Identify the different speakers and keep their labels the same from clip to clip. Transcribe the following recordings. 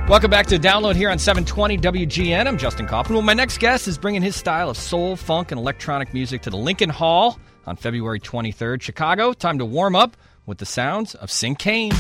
Speaker 1: Welcome back to Download here on 720 WGN. I'm Justin Kaufman. Well, my next guest is bringing his style of soul, funk, and electronic music to the Lincoln Hall on February 23rd. Chicago, time to warm up with the sounds of Sing Kane.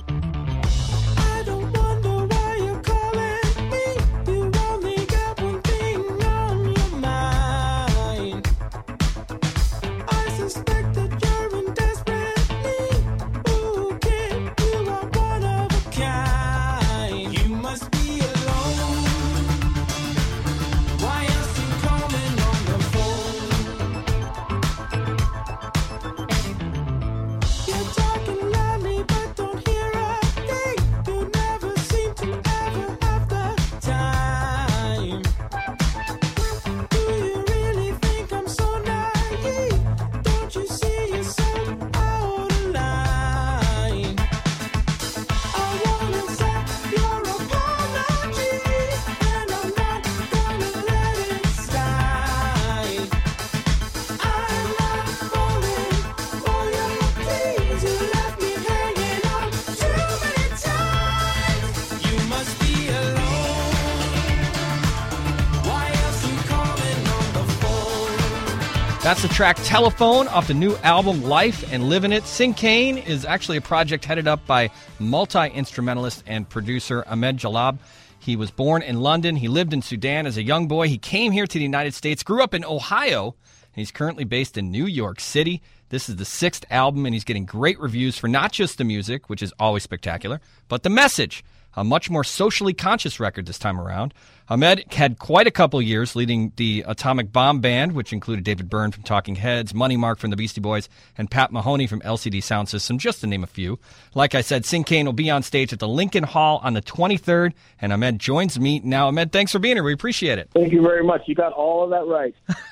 Speaker 1: That's the track Telephone off the new album Life and Livin' It. Sing Kane is actually a project headed up by multi-instrumentalist and producer Ahmed Jalab. He was born in London. He lived in Sudan as a young boy. He came here to the United States, grew up in Ohio, and he's currently based in New York City. This is the 6th album, and he's getting great reviews for not just the music, which is always spectacular, but the message. A much more socially conscious record this time around. Ahmed had quite a couple years leading the Atomic Bomb Band, which included David Byrne from Talking Heads, Money Mark from the Beastie Boys, and Pat Mahoney from LCD Sound System, just to name a few. Like I said, Sing Kane will be on stage at the Lincoln Hall on the 23rd, and Ahmed joins me now. Ahmed, thanks for being here. We appreciate it.
Speaker 2: Thank you very much. You got all of that right.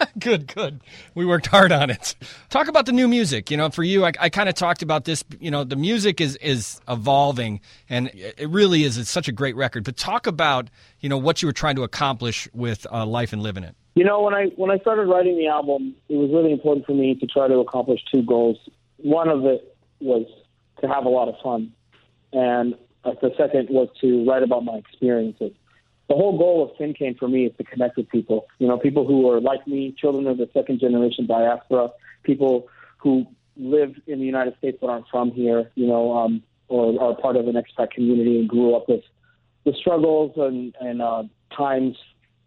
Speaker 1: Good. We worked hard on it. Talk about the new music. You know, for you, I kind of talked about this. You know, the music is evolving, and it really is. It's such a great record. But talk about, you know, what you were trying to accomplish with Life and Livin' It.
Speaker 2: You know, when I started writing the album, it was really important for me to try to accomplish two goals. One of it was to have a lot of fun, and the second was to write about my experiences. The whole goal of Sing Kane for me is to connect with people. You know, people who are like me, children of the second-generation diaspora, people who live in the United States but aren't from here, you know, or are part of an expat community and grew up with the struggles and times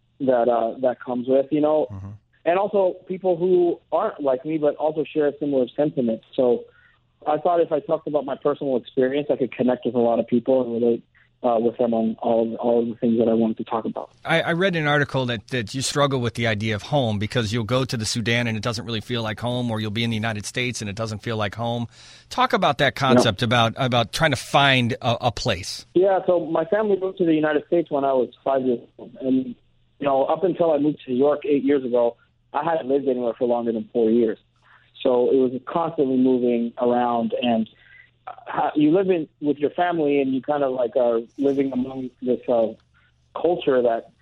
Speaker 2: that comes with, you know, and also people who aren't like me but also share a similar sentiment. So I thought if I talked about my personal experience, I could connect with a lot of people and relate with them on all of the things that I wanted to talk about.
Speaker 1: I read an article that you struggle with the idea of home because you'll go to the Sudan and it doesn't really feel like home, or you'll be in the United States and it doesn't feel like home. Talk about that concept, about trying to find a place.
Speaker 2: Yeah, so my family moved to the United States when I was 5 years old. And, you know, up until I moved to New York 8 years ago, I hadn't lived anywhere for longer than 4 years. So it was constantly moving around, and you live with your family, and you kind of like are living among this culture that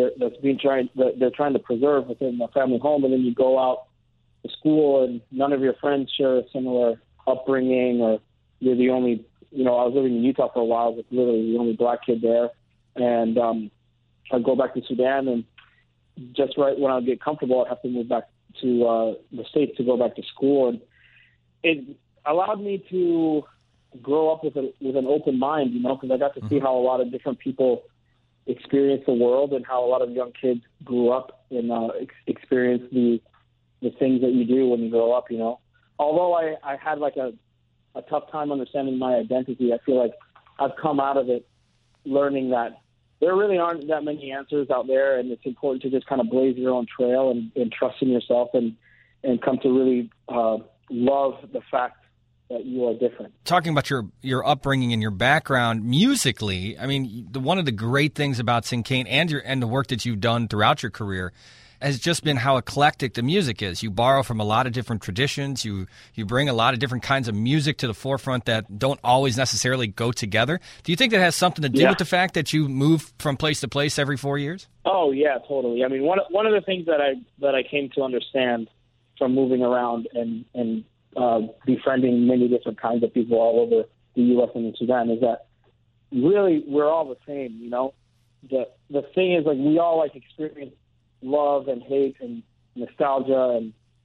Speaker 2: they're trying to preserve within the family home, and then you go out to school, and none of your friends share a similar upbringing, or you're the only. You know, I was living in Utah for a while, was literally the only black kid there, and I'd go back to Sudan, and just right when I'd get comfortable, I'd have to move back to the States to go back to school, and it allowed me to grow up with an open mind, you know, because I got to see how a lot of different people experience the world and how a lot of young kids grew up and experience the things that you do when you grow up, you know. Although I had like a tough time understanding my identity, I feel like I've come out of it learning that there really aren't that many answers out there, and it's important to just kind of blaze your own trail and trust in yourself and come to really love the fact that you are different.
Speaker 1: Talking about your upbringing and your background musically, I mean, one of the great things about Sing Kane and the work that you've done throughout your career has just been how eclectic the music is. You borrow from a lot of different traditions. You bring a lot of different kinds of music to the forefront that don't always necessarily go together. Do you think that has something to do with the fact that you move from place to place every 4 years?
Speaker 2: Oh yeah, totally. I mean, one of the things that I came to understand from moving around and befriending many different kinds of people all over the U.S. and in Sudan is that really we're all the same, you know. The thing is, like, we all like experience love and hate and nostalgia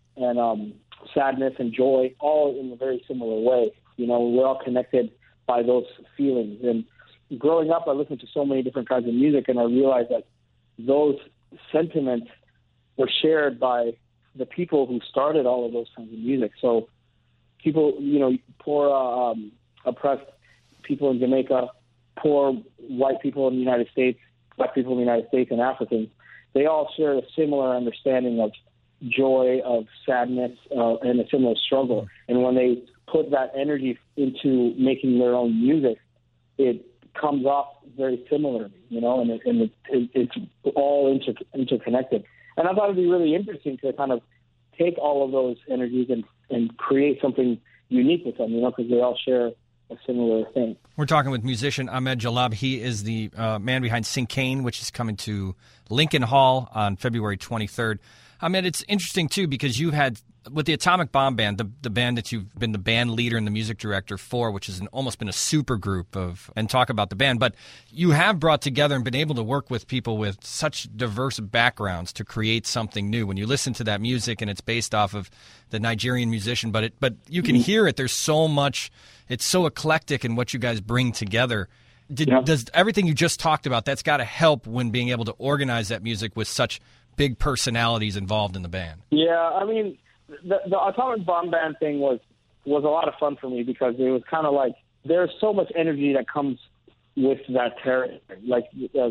Speaker 2: and sadness and joy all in a very similar way. You know, we're all connected by those feelings. And growing up, I listened to so many different kinds of music, and I realized that those sentiments were shared by the people who started all of those kinds of music. So people, you know, poor oppressed people in Jamaica, poor white people in the United States, black people in the United States, and Africans, they all share a similar understanding of joy, of sadness, and a similar struggle. And when they put that energy into making their own music, it comes off very similarly, you know, and it's all interconnected. And I thought it'd be really interesting to kind of take all of those energies and create something unique with them, you know, because they all share a similar thing.
Speaker 1: We're talking with musician Ahmed Jalab. He is the man behind Sing Kane, which is coming to Lincoln Hall on February 23rd. Ahmed, it's interesting, too, because you had, with the Atomic Bomb Band, the band that you've been the band leader and the music director for, which has almost been a super group of, and talk about the band, but you have brought together and been able to work with people with such diverse backgrounds to create something new. When you listen to that music, and it's based off of the Nigerian musician, but you can hear it. There's so much, it's so eclectic in what you guys bring together. Does everything you just talked about, that's got to help when being able to organize that music with such big personalities involved in the band? Yeah,
Speaker 2: I mean, the Atomic Bomb Band thing was a lot of fun for me because it was kind of like there's so much energy that comes with that territory. Like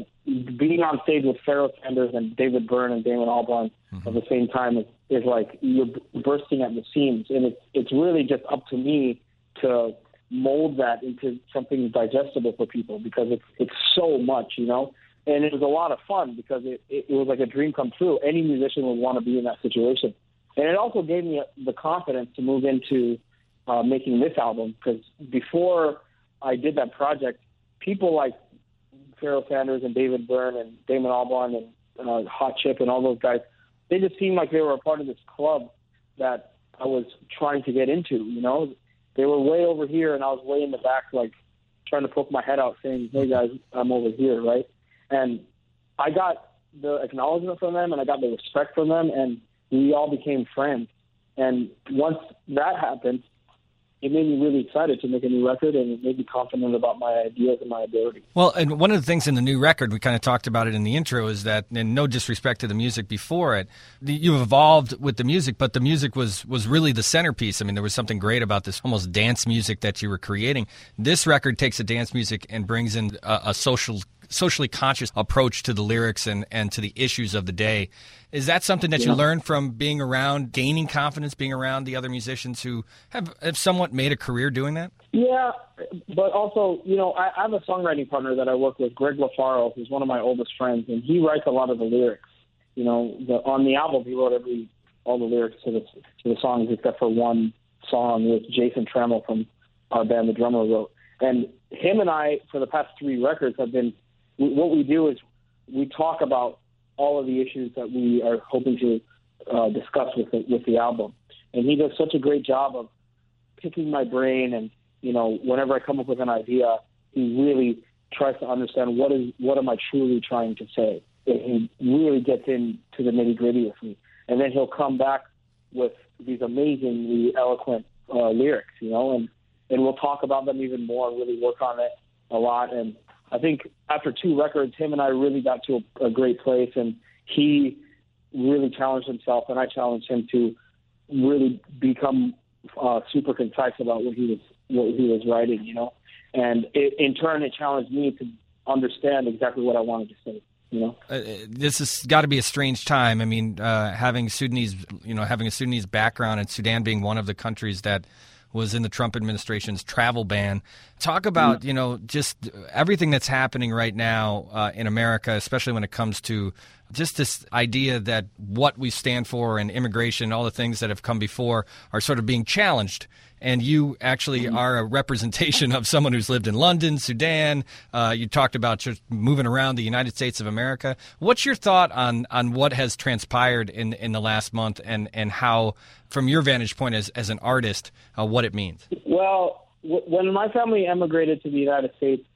Speaker 2: being on stage with Pharoah Sanders and David Byrne and Damon Albarn at the same time is like you're bursting at the seams. And it's really just up to me to mold that into something digestible for people because it's so much, you know. And it was a lot of fun because it was like a dream come true. Any musician would want to be in that situation. And it also gave me the confidence to move into making this album because before I did that project, people like Pharoah Sanders and David Byrne and Damon Albarn and Hot Chip and all those guys, they just seemed like they were a part of this club that I was trying to get into, you know. They were way over here and I was way in the back, like trying to poke my head out saying, hey guys, I'm over here, right? And I got the acknowledgement from them and I got the respect from them and we all became friends. And once that happened, it made me really excited to make a new record and it made me confident about my ideas and my ability.
Speaker 1: Well, and one of the things in the new record, we kind of talked about it in the intro, is that, and no disrespect to the music before it, you've evolved with the music, but the music was really the centerpiece. I mean, there was something great about this almost dance music that you were creating. This record takes a dance music and brings in a socially conscious approach to the lyrics and to the issues of the day. Is that something that you learned from being around, gaining confidence, being around the other musicians who have somewhat made a career doing that?
Speaker 2: Yeah, but also, you know, I have a songwriting partner that I work with, Greg LaFaro, who's one of my oldest friends, and he writes a lot of the lyrics. You know, on the album, he wrote all the lyrics to the songs except for one song which Jason Trammell from our band, The Drummer, wrote. And him and I, for the past 3 records, have been, what we do is we talk about all of the issues that we are hoping to discuss with the album. And he does such a great job of picking my brain and, you know, whenever I come up with an idea, he really tries to understand what am I truly trying to say. And he really gets into the nitty-gritty with me. And then he'll come back with these amazingly eloquent lyrics, you know, and we'll talk about them even more and really work on it a lot. And I think after 2 records, him and I really got to a great place, and he really challenged himself, and I challenged him to really become super concise about what he was writing, you know. And in turn, it challenged me to understand exactly what I wanted to say. You know,
Speaker 1: this has got to be a strange time. I mean, having a Sudanese background, and Sudan being one of the countries that was in the Trump administration's travel ban. Talk about, you know, just everything that's happening right now in America, especially when it comes to just this idea that what we stand for and immigration, all the things that have come before are sort of being challenged. And you actually are a representation of someone who's lived in London, Sudan. You talked about just moving around the United States of America. What's your thought on what has transpired in the last month and how, from your vantage point as an artist, what it means?
Speaker 2: Well, when my family emigrated to the United States,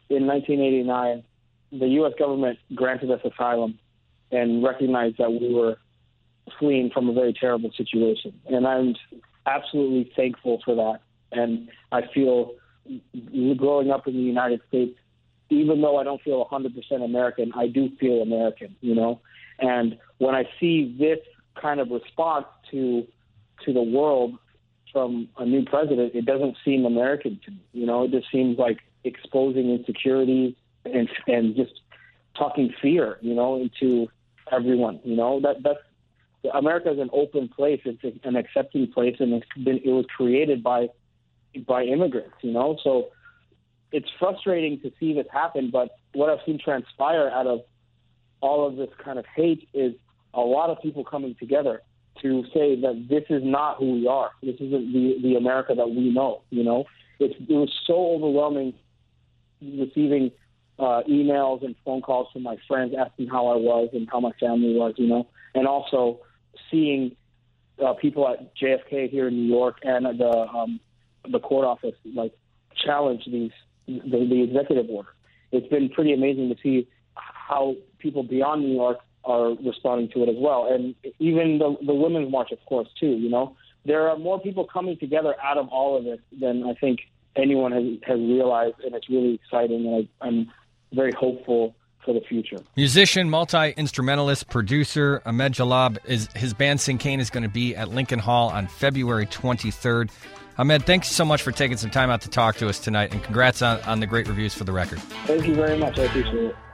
Speaker 2: in 1989, the U.S. government granted us asylum and recognized that we were fleeing from a very terrible situation. And I'm absolutely thankful for that. And I feel growing up in the United States, even though I don't feel 100% American, I do feel American, you know. And when I see this kind of response to the world from a new president, it doesn't seem American to me. You know, it just seems like exposing insecurity and just talking fear, you know, into everyone. You know, that's America is an open place. It's an accepting place, and it was created by immigrants. You know, so it's frustrating to see this happen. But what I've seen transpire out of all of this kind of hate is a lot of people coming together to say that this is not who we are. This isn't the America that we know. You know, it was so overwhelming receiving emails and phone calls from my friends asking how I was and how my family was. You know, and also seeing people at JFK here in New York and at the court office like challenge the executive order. It's been pretty amazing to see how people beyond New York are responding to it as well. And even the Women's March, of course, too, you know. There are more people coming together out of all of it than I think anyone has realized, and it's really exciting, and I'm very hopeful for the future.
Speaker 1: Musician, multi-instrumentalist, producer Ahmed Jalab, his band Sing Kane is going to be at Lincoln Hall on February 23rd. Ahmed, thanks so much for taking some time out to talk to us tonight, and congrats on the great reviews for the record.
Speaker 2: Thank you very much. I appreciate it.